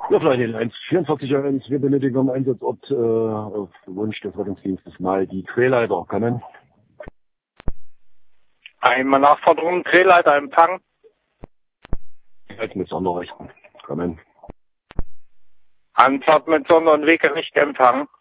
Ja, vielleicht den 144 wir benötigen am Einsatzort auf Wunsch des Rettungsdienstes mal die Trailleiter. Kommen. Einmal Nachforderung, Trailleiter Empfang. Halt mit Sonderrechten. Kommen. Anfahrt mit Sonder- und Weggericht Empfang.